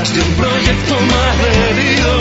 de un proyecto malherido.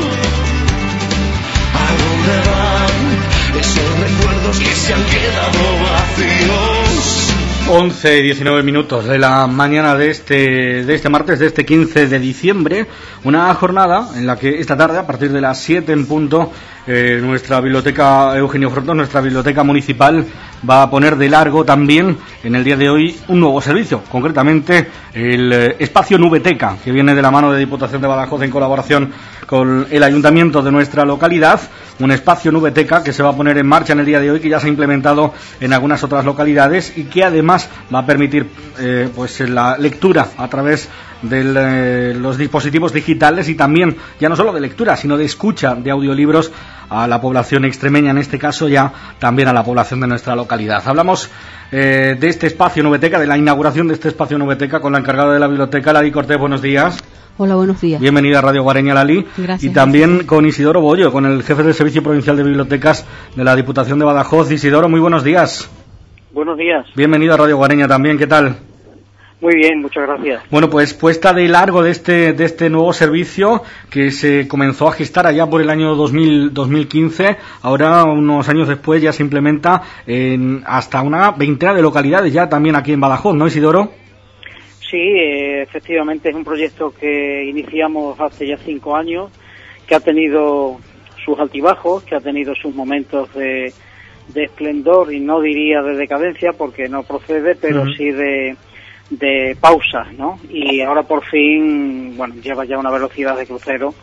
¿A dónde van esos recuerdos que se han quedado vacíos? 11 y 19 minutos de la mañana de este martes, de este 15 de diciembre, una jornada en la que esta tarde, a partir de las 7 en punto, nuestra biblioteca Eugenio Frontos, nuestra biblioteca municipal, va a poner de largo también en el día de hoy un nuevo servicio, concretamente el espacio Nubeteca, que viene de la mano de Diputación de Badajoz en colaboración con el ayuntamiento de nuestra localidad, un espacio Nubeteca que se va a poner en marcha en el día de hoy, que ya se ha implementado en algunas otras localidades y que además va a permitir pues la lectura a través de los dispositivos digitales y también ya no solo de lectura sino de escucha de audiolibros a la población extremeña, en este caso ya también a la población de nuestra localidad. Hablamos de este espacio Nubeteca, de la inauguración de este espacio Nubeteca con la encargada de la biblioteca, Lali Cortés. Buenos días. Hola, buenos días. Bienvenida a Radio Guareña, Lali. Gracias. Y también con Isidoro Bollo, con el jefe del Servicio Provincial de Bibliotecas de la Diputación de Badajoz. Isidoro, muy buenos días. Buenos días. Bienvenido a Radio Guareña también, ¿qué tal? Muy bien, muchas gracias. Bueno, pues puesta de largo de este nuevo servicio que se comenzó a gestar allá por el año 2015, ahora unos años después ya se implementa en hasta una veintena de localidades ya también aquí en Badajoz, ¿no, Isidoro? Sí, efectivamente es un proyecto que iniciamos hace ya 5 años, que ha tenido sus altibajos, que ha tenido sus momentos de esplendor y no diría de decadencia porque no procede, pero sí de pausas, ¿no? Y ahora por fin, bueno, lleva ya una velocidad de crucero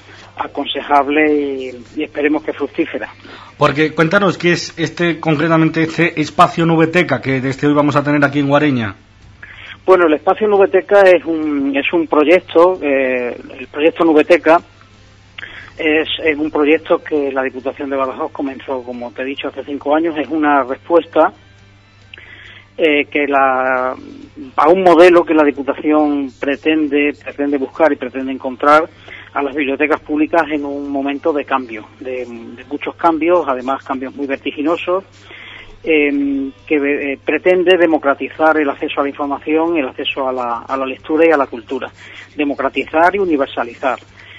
aconsejable y esperemos que fructífera. Porque cuéntanos qué es concretamente este espacio Nubeteca que desde hoy vamos a tener aquí en Guareña. Bueno, el espacio Nubeteca es un proyecto, el proyecto Nubeteca es un proyecto que la Diputación de Badajoz comenzó, como te he dicho, hace 5 años. Es una respuesta a un modelo que la Diputación pretende buscar y pretende encontrar a las bibliotecas públicas en un momento de cambio, de muchos cambios, además cambios muy vertiginosos, que pretende democratizar el acceso a la información, el acceso a la lectura y a la cultura, democratizar y universalizar,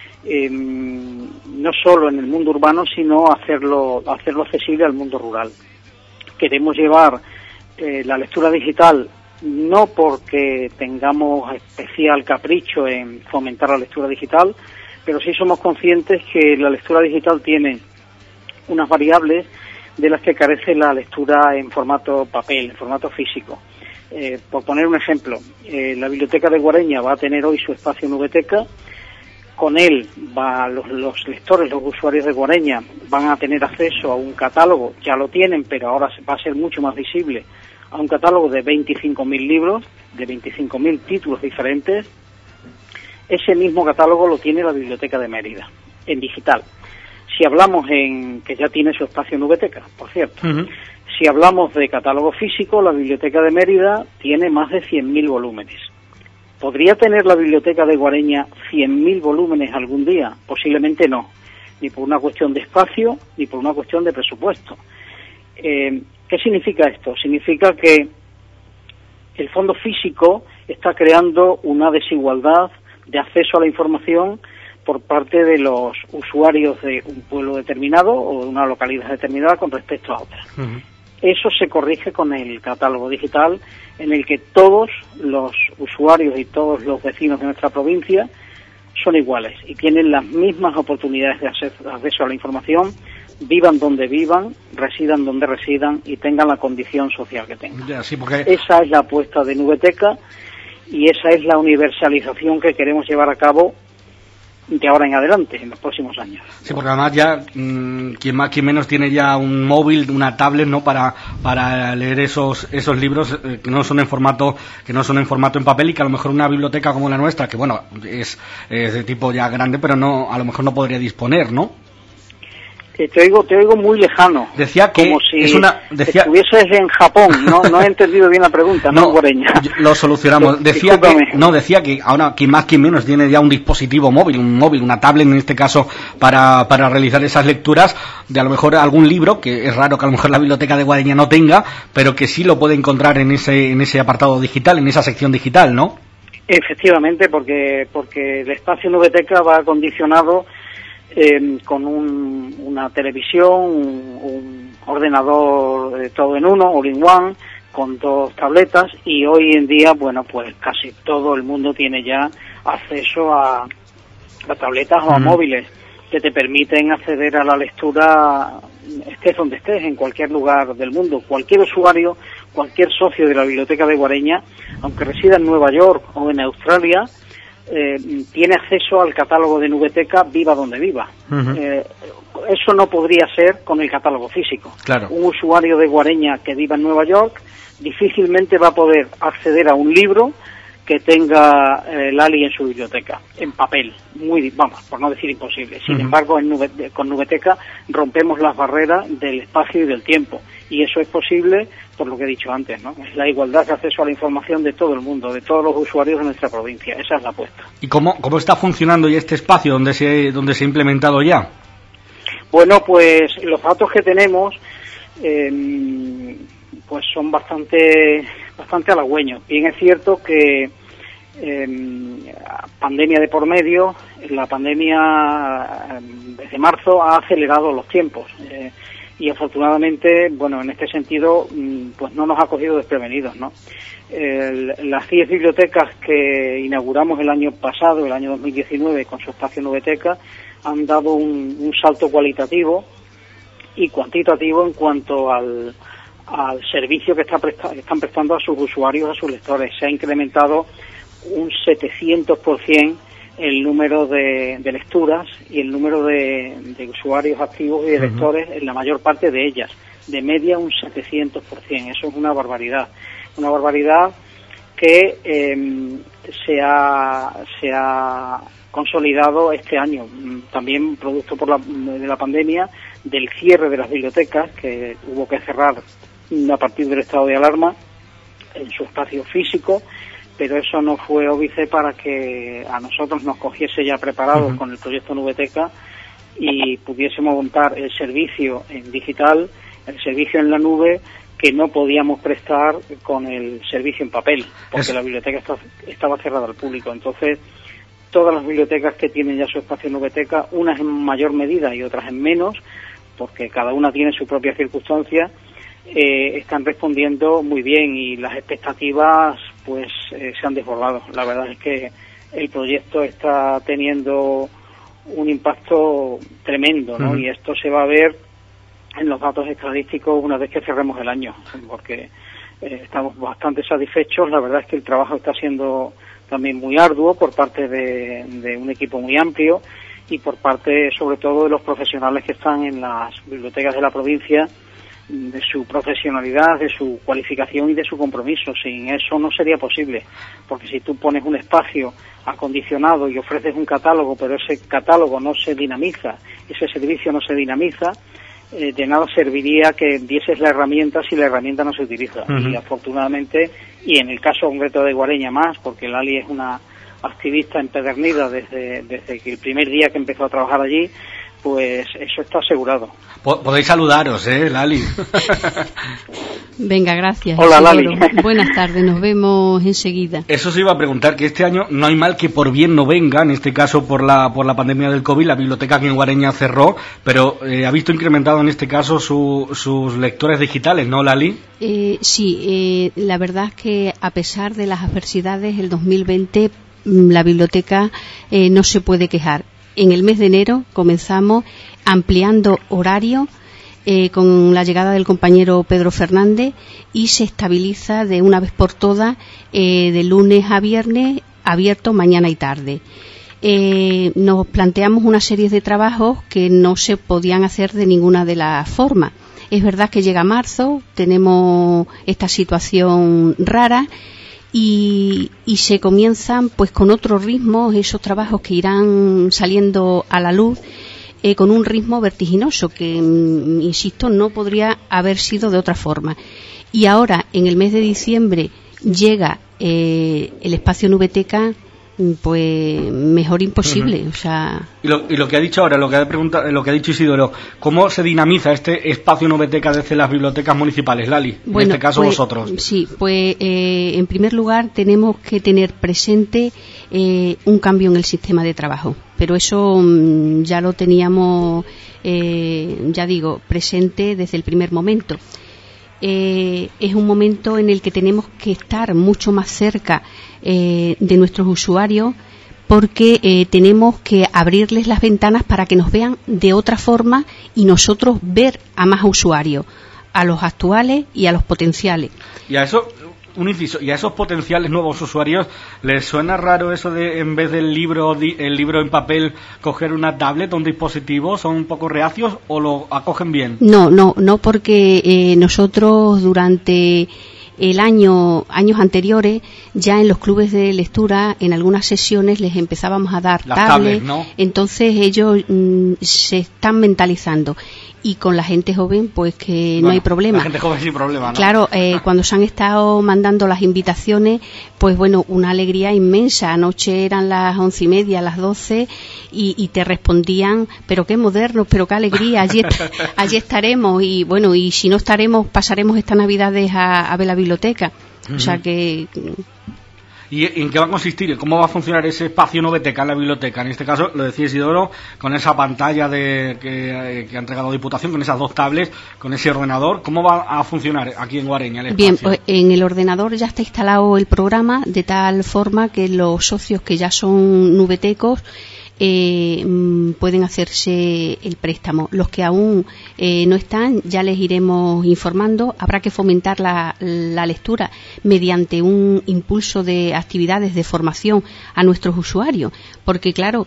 no solo en el mundo urbano, sino hacerlo accesible al mundo rural. Queremos llevar la lectura digital no porque tengamos especial capricho en fomentar la lectura digital, pero sí somos conscientes que la lectura digital tiene unas variables de las que carece la lectura en formato papel, en formato físico. Por poner un ejemplo, la Biblioteca de Guareña va a tener hoy su espacio Nubeteca. Con él los lectores, los usuarios de Guareña van a tener acceso a un catálogo, ya lo tienen, pero ahora va a ser mucho más visible, a un catálogo de 25.000 libros, de 25.000 títulos diferentes. Ese mismo catálogo lo tiene la Biblioteca de Mérida, en digital. Si hablamos que ya tiene su espacio Nubeteca, por cierto. Si hablamos de catálogo físico, la Biblioteca de Mérida tiene más de 100.000 volúmenes. ¿Podría tener la Biblioteca de Guareña 100.000 volúmenes algún día? Posiblemente no, ni por una cuestión de espacio, ni por una cuestión de presupuesto. ¿Qué significa esto? Significa que el fondo físico está creando una desigualdad de acceso a la información por parte de los usuarios de un pueblo determinado o de una localidad determinada con respecto a otra. Eso se corrige con el catálogo digital, en el que todos los usuarios y todos los vecinos de nuestra provincia son iguales y tienen las mismas oportunidades de acceso a la información, vivan donde vivan, residan donde residan y tengan la condición social que tengan. Ya, sí, porque esa es la apuesta de Nubeteca y esa es la universalización que queremos llevar a cabo de ahora en adelante, en los próximos años. Sí, porque además ya quien más quien menos tiene ya un móvil, una tablet, ¿no?, para leer esos libros que no son en formato en papel, y que a lo mejor una biblioteca como la nuestra, que bueno, es de tipo ya grande, pero no, a lo mejor no podría disponer, ¿no? Te oigo muy lejano. Decía que como si estuvieses en Japón. No he entendido bien la pregunta, no, Guareña. Lo solucionamos. Decía que ahora quien más quien menos tiene ya un dispositivo móvil, una tablet en este caso para realizar esas lecturas de a lo mejor algún libro, que es raro que a lo mejor la biblioteca de Guareña no tenga, pero que sí lo puede encontrar en ese apartado digital, en esa sección digital, ¿no? Efectivamente, porque el espacio Nubeteca va condicionado con una televisión, un ordenador todo en uno, all-in-one, con 2 tabletas, y hoy en día, bueno, pues casi todo el mundo tiene ya acceso a tabletas o a móviles que te permiten acceder a la lectura estés donde estés, en cualquier lugar del mundo. Cualquier usuario, cualquier socio de la Biblioteca de Guareña, aunque resida en Nueva York o en Australia, tiene acceso al catálogo de Nubeteca viva donde viva. Eso no podría ser con el catálogo físico. Claro. Un usuario de Guareña que viva en Nueva York difícilmente va a poder acceder a un libro que tenga Lali en su biblioteca, en papel, por no decir imposible. Sin embargo, con Nubeteca rompemos las barreras del espacio y del tiempo, y eso es posible por lo que he dicho antes, ¿no? Es la igualdad de acceso a la información de todo el mundo, de todos los usuarios de nuestra provincia. Esa es la apuesta. ¿Y cómo está funcionando ya este espacio donde se ha implementado ya? Bueno, pues los datos que tenemos pues son bastante halagüeños. Bien es cierto que pandemia de por medio, la pandemia desde marzo ha acelerado los tiempos y afortunadamente, bueno, en este sentido, pues no nos ha cogido desprevenidos, ¿no? Las 10 bibliotecas que inauguramos el año pasado, el año 2019, con su espacio Nubeteca, han dado un salto cualitativo y cuantitativo en cuanto al servicio que están prestando a sus usuarios, a sus lectores. Se ha incrementado un 700% el número de lecturas y el número de usuarios activos y de lectores en la mayor parte de ellas. De media un 700%. Eso es una barbaridad. Una barbaridad que se ha consolidado este año, también producto de la pandemia, del cierre de las bibliotecas, que hubo que cerrar a partir del estado de alarma en su espacio físico, pero eso no fue óbice para que a nosotros nos cogiese ya preparados con el proyecto Nubeteca y pudiésemos montar el servicio en digital, el servicio en la nube, que no podíamos prestar con el servicio en papel, porque la biblioteca estaba cerrada al público. Entonces, todas las bibliotecas que tienen ya su espacio Nubeteca, unas en mayor medida y otras en menos, porque cada una tiene su propia circunstancia, están respondiendo muy bien y las expectativas pues se han desbordado. La verdad es que el proyecto está teniendo un impacto tremendo, ¿no? Y esto se va a ver en los datos estadísticos una vez que cerremos el año, porque estamos bastante satisfechos. La verdad es que el trabajo está siendo también muy arduo por parte de un equipo muy amplio y por parte sobre todo de los profesionales que están en las bibliotecas de la provincia, de su profesionalidad, de su cualificación y de su compromiso. Sin eso no sería posible, porque si tú pones un espacio acondicionado y ofreces un catálogo, pero ese catálogo no se dinamiza, ese servicio no se dinamiza, de nada serviría que dieses la herramienta si la herramienta no se utiliza. Y afortunadamente, y en el caso concreto de Guareña más, porque Lali es una activista empedernida desde que el primer día que empezó a trabajar allí, pues eso está asegurado. Podéis saludaros, Lali. Venga, gracias. Hola, Lali. Buenas tardes, nos vemos enseguida. Eso se iba a preguntar, que este año no hay mal que por bien no venga, en este caso por la pandemia del COVID, la biblioteca aquí en Guareña cerró, pero ha visto incrementado en este caso sus lectores digitales, ¿no, Lali? Sí, la verdad es que a pesar de las adversidades, el 2020 la biblioteca no se puede quejar. En el mes de enero comenzamos ampliando horario con la llegada del compañero Pedro Fernández y se estabiliza de una vez por todas de lunes a viernes, abierto mañana y tarde. Nos planteamos una serie de trabajos que no se podían hacer de ninguna de las formas. Es verdad que llega marzo, tenemos esta situación rara y se comienzan pues con otro ritmo esos trabajos que irán saliendo a la luz con un ritmo vertiginoso que, insisto, no podría haber sido de otra forma. Y ahora, en el mes de diciembre, llega el espacio Nubeteca pues mejor imposible. O sea, y lo que ha dicho ahora, lo que ha dicho Isidoro, ¿cómo se dinamiza este espacio Nubeteca desde las bibliotecas municipales, Lali? En este caso, pues, vosotros. Sí, pues en primer lugar tenemos que tener presente un cambio en el sistema de trabajo, pero eso ya lo teníamos, ya digo, presente desde el primer momento. Es un momento en el que tenemos que estar mucho más cerca de nuestros usuarios, porque tenemos que abrirles las ventanas para que nos vean de otra forma y nosotros ver a más usuarios, a los actuales y a los potenciales. Y a eso, un inciso, y a esos potenciales nuevos usuarios, ¿les suena raro eso de, en vez del libro en papel, coger una tablet o un dispositivo? ¿Son un poco reacios o lo acogen bien? No, porque nosotros durante años anteriores, ya en los clubes de lectura, en algunas sesiones les empezábamos a dar tablets, ¿no? Entonces ellos se están mentalizando. Y con la gente joven, pues que no hay problema. La gente joven sin problema, ¿no? Claro, cuando se han estado mandando las invitaciones, pues bueno, una alegría inmensa. Anoche eran las 11:30, las 12, y te respondían, pero qué modernos, pero qué alegría, allí estaremos. Y bueno, y si no estaremos, pasaremos estas Navidades a ver la biblioteca. O sea que... ¿Y en qué va a consistir? ¿Cómo va a funcionar ese espacio Nubeteca en la biblioteca? En este caso, lo decía Isidoro, con esa pantalla que ha entregado Diputación, con esas 2 tablets, con ese ordenador. ¿Cómo va a funcionar aquí en Guareña el espacio? Bien, pues en el ordenador ya está instalado el programa, de tal forma que los socios que ya son nubetecos pueden hacerse el préstamo. Los que aún no están, ya les iremos informando. Habrá que fomentar la lectura mediante un impulso de actividades de formación a nuestros usuarios, porque claro,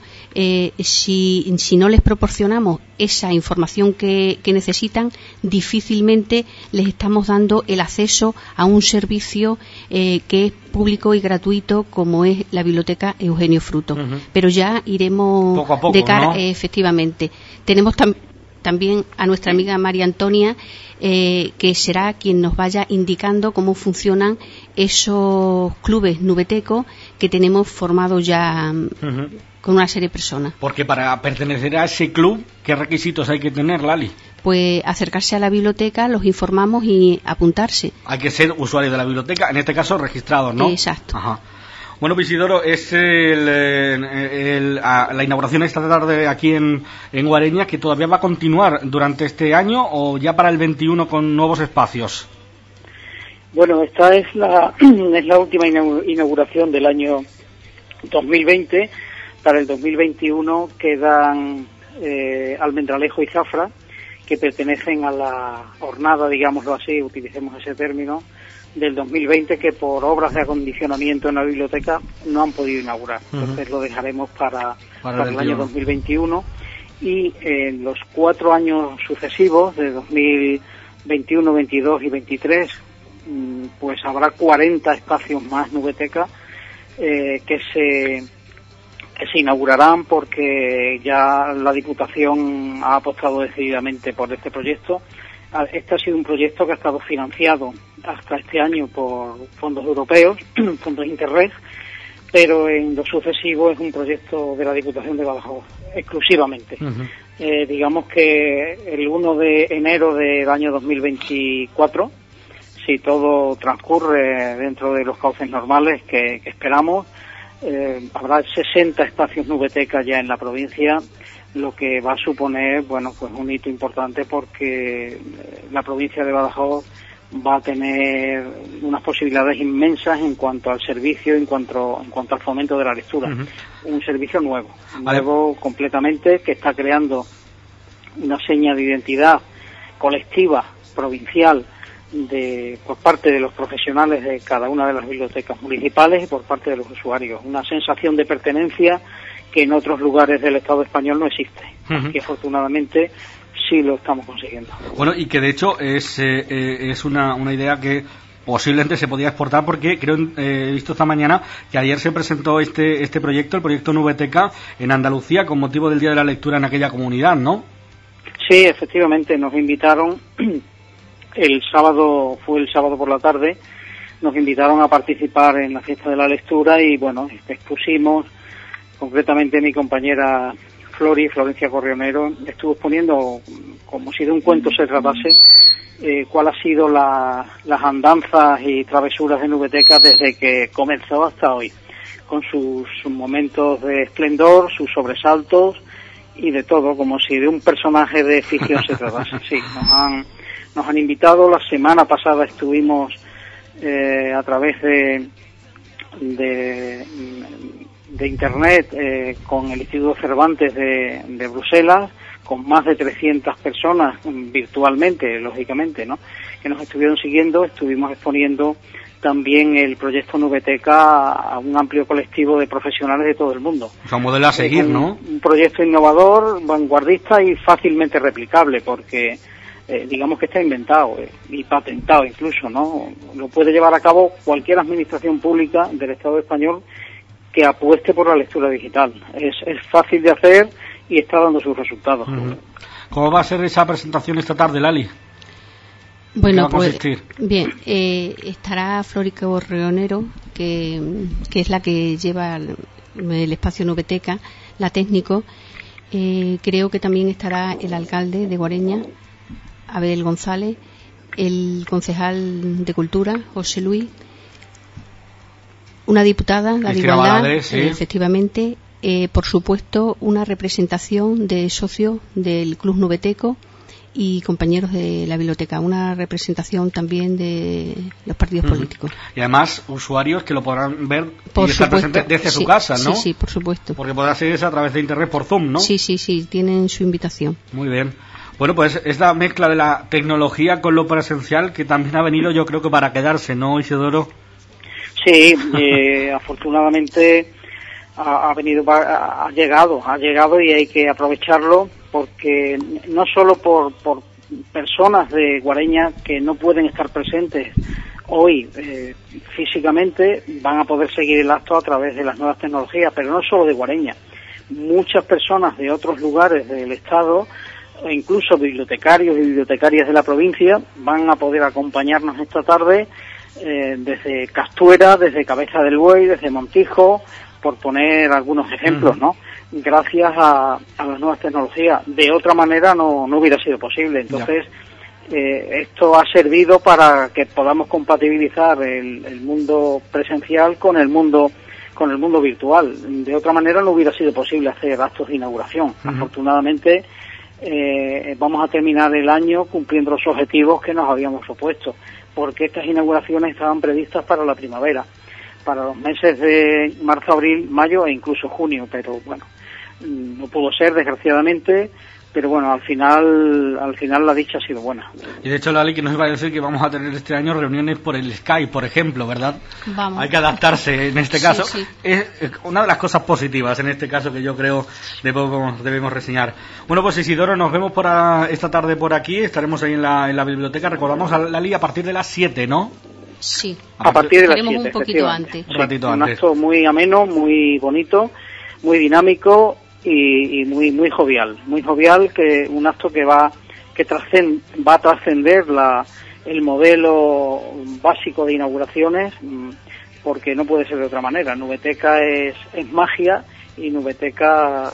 si no les proporcionamos esa información que necesitan, difícilmente les estamos dando el acceso a un servicio que es público y gratuito, como es la biblioteca Eugenio Fruto. Pero ya iremos poco a poco, de cara, ¿no? Efectivamente. Tenemos también a nuestra amiga María Antonia, que será quien nos vaya indicando cómo funcionan esos clubes nubetecos que tenemos formados ya con una serie de personas. Porque para pertenecer a ese club, ¿qué requisitos hay que tener, Lali? Pues acercarse a la biblioteca, los informamos y apuntarse. Hay que ser usuario de la biblioteca, en este caso registrados, ¿no? Exacto. Ajá. Bueno, Isidoro, es la inauguración esta tarde aquí en Guareña, que todavía va a continuar durante este año, o ya para el 21 con nuevos espacios. Bueno, esta es la última inauguración del año 2020. Para el 2021 quedan Almendralejo y Zafra, que pertenecen a la jornada, digámoslo así, utilicemos ese término, del 2020, que por obras de acondicionamiento en la biblioteca no han podido inaugurar. Entonces lo dejaremos para el año 2021, y en los 4 años sucesivos, de 2021, 22 y 23, pues habrá 40 espacios más Nubeteca que se inaugurarán, porque ya la Diputación ha apostado decididamente por este proyecto. Este ha sido un proyecto que ha estado financiado hasta este año por fondos europeos, fondos Interreg, pero en lo sucesivo es un proyecto de la Diputación de Badajoz exclusivamente. Digamos que el 1 de enero del año 2024, si todo transcurre dentro de los cauces normales que esperamos, habrá 60 espacios Nubeteca ya en la provincia, lo que va a suponer, bueno, pues un hito importante, porque la provincia de Badajoz va a tener unas posibilidades inmensas en cuanto al servicio, en cuanto al fomento de la lectura. Un servicio nuevo completamente, que está creando una seña de identidad colectiva, provincial, por parte de los profesionales de cada una de las bibliotecas municipales y por parte de los usuarios. Una sensación de pertenencia que en otros lugares del Estado español no existe. Aquí, afortunadamente, sí lo estamos consiguiendo. Bueno, y que de hecho es una idea que posiblemente se podía exportar, porque creo, he visto esta mañana que ayer se presentó este proyecto, el proyecto Nubeteca, en Andalucía, con motivo del Día de la Lectura en aquella comunidad, ¿no? Sí, efectivamente, nos invitaron. Fue el sábado por la tarde, nos invitaron a participar en la fiesta de la lectura y bueno, expusimos, concretamente mi compañera Florencia Corrionero, estuvo exponiendo, como si de un cuento se tratase, cuál ha sido las andanzas y travesuras de Nubeteca desde que comenzó hasta hoy, con sus momentos de esplendor, sus sobresaltos y de todo, como si de un personaje de ficción se tratase. Sí, nos han invitado. La semana pasada estuvimos a través de internet con el Instituto Cervantes de Bruselas, con más de 300 personas virtualmente, lógicamente, ¿no?, que nos estuvieron siguiendo. Estuvimos exponiendo también el proyecto Nubeteca a un amplio colectivo de profesionales de todo el mundo. O sea, un modelo a seguir, ¿no? Un proyecto innovador, vanguardista y fácilmente replicable, porque digamos que está inventado y patentado incluso, ¿no? Lo puede llevar a cabo cualquier administración pública del Estado español que apueste por la lectura digital. Es fácil de hacer y está dando sus resultados. ¿Cómo va a ser esa presentación esta tarde, Lali? Bueno, pues bien, estará Florica Borreonero, que es la que lleva el espacio Nubeteca, la técnico. Creo que también estará el alcalde de Guareña, Abel González, el concejal de Cultura, José Luis, una diputada, la de Igualdad, sí, efectivamente, por supuesto, una representación de socios del Club Nubeteco y compañeros de la biblioteca, una representación también de los partidos políticos. Y además usuarios que lo podrán ver y estar presentes desde su casa, ¿no? Sí, por supuesto. Porque podrá seguirse a través de internet por Zoom, ¿no? Sí, tienen su invitación. Muy bien. Bueno, pues esta mezcla de la tecnología con lo presencial que también ha venido, yo creo que para quedarse, ¿no, Isidoro? Sí, afortunadamente ha llegado y hay que aprovecharlo, porque no solo por personas de Guareña que no pueden estar presentes hoy físicamente, van a poder seguir el acto a través de las nuevas tecnologías, pero no solo de Guareña. Muchas personas de otros lugares del Estado, e incluso bibliotecarios y bibliotecarias de la provincia, van a poder acompañarnos esta tarde desde Castuera, desde Cabeza del Buey, desde Montijo, por poner algunos ejemplos, ¿no? Gracias a las nuevas tecnologías. De otra manera no hubiera sido posible. Entonces, esto ha servido para que podamos compatibilizar el mundo presencial con el mundo virtual. De otra manera no hubiera sido posible hacer actos de inauguración. Afortunadamente, vamos a terminar el año cumpliendo los objetivos que nos habíamos propuesto, porque estas inauguraciones estaban previstas para la primavera, para los meses de marzo, abril, mayo e incluso junio, pero bueno, no pudo ser, desgraciadamente, pero bueno, al final la dicha ha sido buena. Y de hecho, Lali, que nos iba a decir que vamos a tener este año reuniones por el Skype, por ejemplo, ¿verdad? Vamos. Hay que adaptarse en este caso. Sí. Es una de las cosas positivas en este caso que yo creo debemos reseñar. Bueno, pues Isidoro, nos vemos esta tarde por aquí, estaremos ahí en la biblioteca. Recordamos a Lali a partir de las 7, ¿no? Sí. A partir de las 7, un poquito antes. Un ratito antes. Un acto muy ameno, muy bonito, muy dinámico y muy jovial, que un acto que va a trascender el modelo básico de inauguraciones, porque no puede ser de otra manera. Nubeteca es magia, y Nubeteca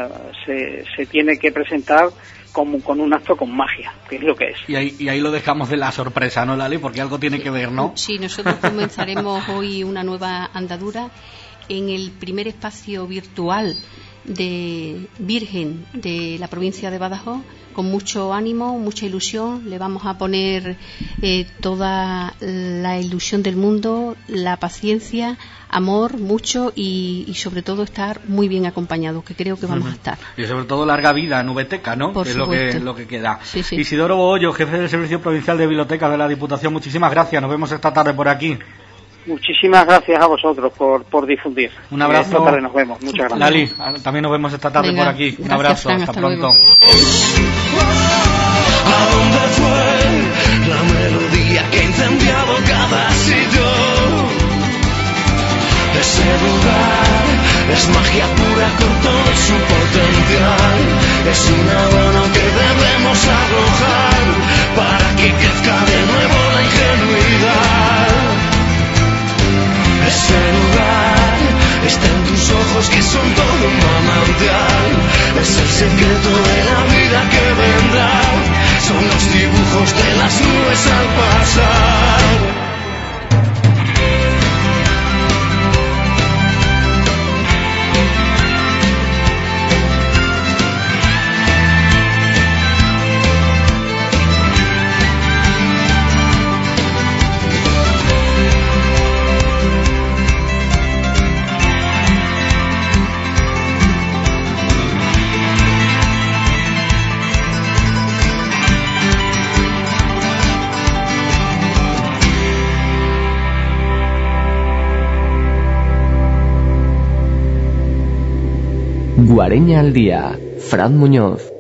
se tiene que presentar con un acto con magia, que es lo que es. Y ahí lo dejamos de la sorpresa, ¿no, Lali? Porque algo tiene que ver, ¿no? Sí, nosotros comenzaremos hoy una nueva andadura en el primer espacio virtual de Virgen de la provincia de Badajoz, con mucho ánimo, mucha ilusión. Le vamos a poner toda la ilusión del mundo, la paciencia, amor, mucho y sobre todo estar muy bien acompañados, que creo que vamos a estar. Y sobre todo larga vida, Nubeteca, ¿no? Por que supuesto. Es lo que queda. Sí. Isidoro Bohollo, jefe del Servicio Provincial de Bibliotecas de la Diputación, muchísimas gracias. Nos vemos esta tarde por aquí. Muchísimas gracias a vosotros por difundir. Un abrazo. Esta tarde nos vemos. Muchas gracias. Lali, también nos vemos esta tarde. Venga, por aquí. Un abrazo. Fran, hasta pronto. ¿A dónde fue la melodía que ha incendiado cada sitio? Ese lugar es magia pura con todo su potencial. Es un abono que debemos arrojar para que crezca de nuevo la ingenuidad. de un manantial. Es el secreto de la vida que vendrá. Son los dibujos de las nubes al pasar. Guareña al día, Fran Muñoz.